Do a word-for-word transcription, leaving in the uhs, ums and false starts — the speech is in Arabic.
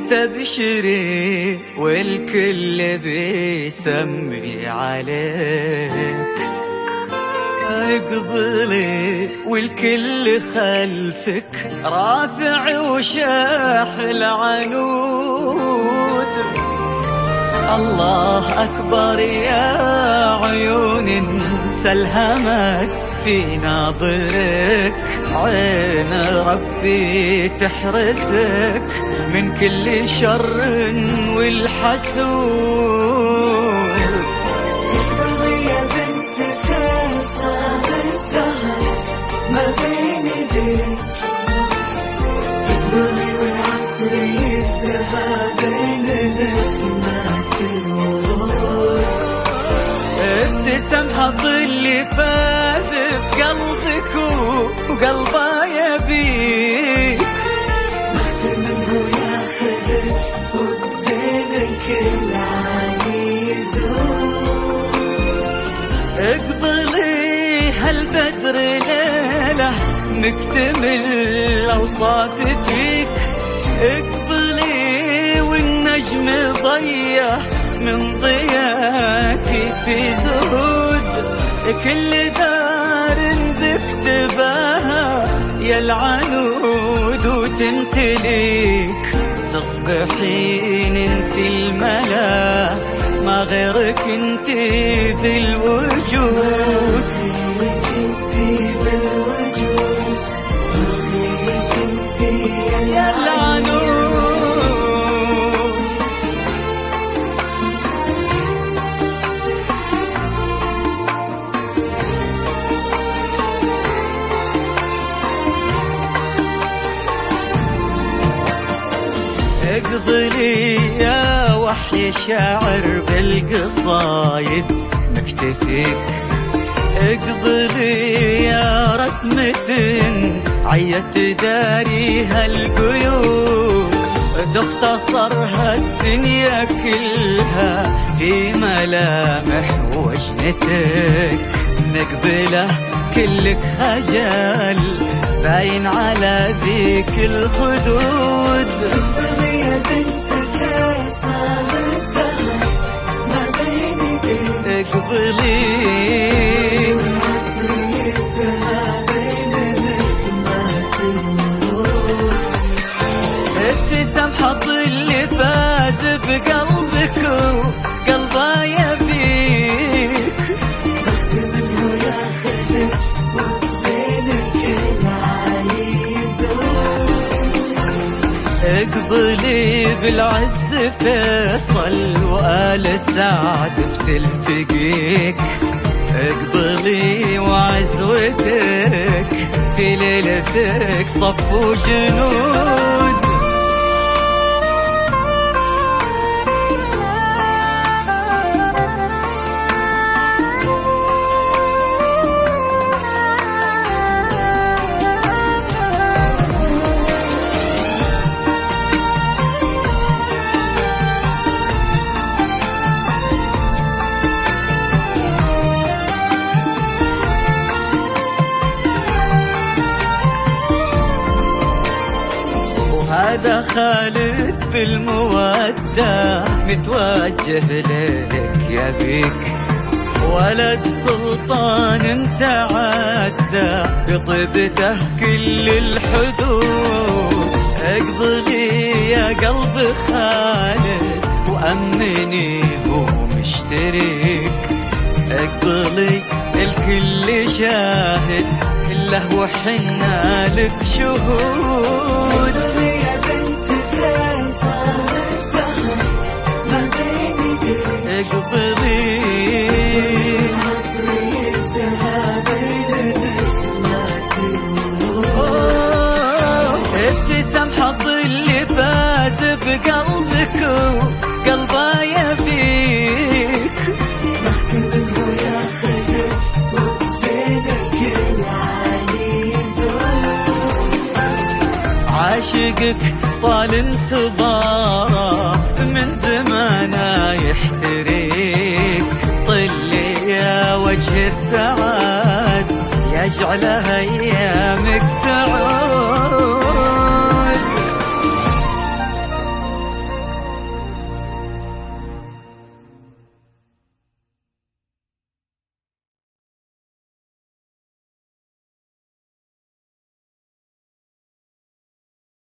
تستبشري والكل بيسمي عليك، اقبلي والكل خلفك رافع وشاح العنود. الله أكبر يا عيون انسلهمت في ناظرك، عين ربي تحرسك من كل شر والحسود. اقبلي يا بنت فيصل الزهر ما بين ايديك، اقبلي والعطر يزهى بين نسمات الورود. ابتسم حظ اللي فاز بقلبك وقلبه يبيك، منه ياخذك وبزينك العالي يزور. اقبلي هالبدر ليلة مكتمل أوصاف فيك، اقبلي والنجم ضيّة من ضياك في زهود. كل دار بكتباها يا العنود وتمتليك، تصبحين انت الملا ما غيرك انت بالوجود. يا العنود اقبلي يا وحي شاعر بالقصايد مكتفيك، اقبلي يا رسمة عيت داريها القيود، تختصرها الدنيا كلها في ملامح وجنتك. مقبلة كلك خجل باين على ذيك الخدود. اقبلي يا بنت فيصل الزهر ما بين ايديك، اقبلي والعطر يزهى بين نسمات الورود. ابتسم حظ اللي فاز بقلبك وقلبه يبيك، منه ياخذك وبزينك العالي يزور. اقبلي بالعز فيصل وآل سعد بتلتقيك، اقبلي وعزوتك في ليلتك صف وجنود. هذا خالد بالمودة متوجه لك يا بيك، ولد سلطان انت عدى بطيبته كل الحدود. اقبلي يا قلب خالد وأمني هو مشترك، اقبلي الكل شاهد له وحنا لك شهود. يا بنت فيصل الزهر ما بين ايديك، اقبلي والعطر يزهى بين نسمات الورود. ابتسم حظ اللي فاز بقلبك وقلبه يبيك، منه ياخذك وبزينك العالي يزور. عاشقك طال انتظاره من زمانه يحتريك، طلي يا وجه السعاد يجعلها يا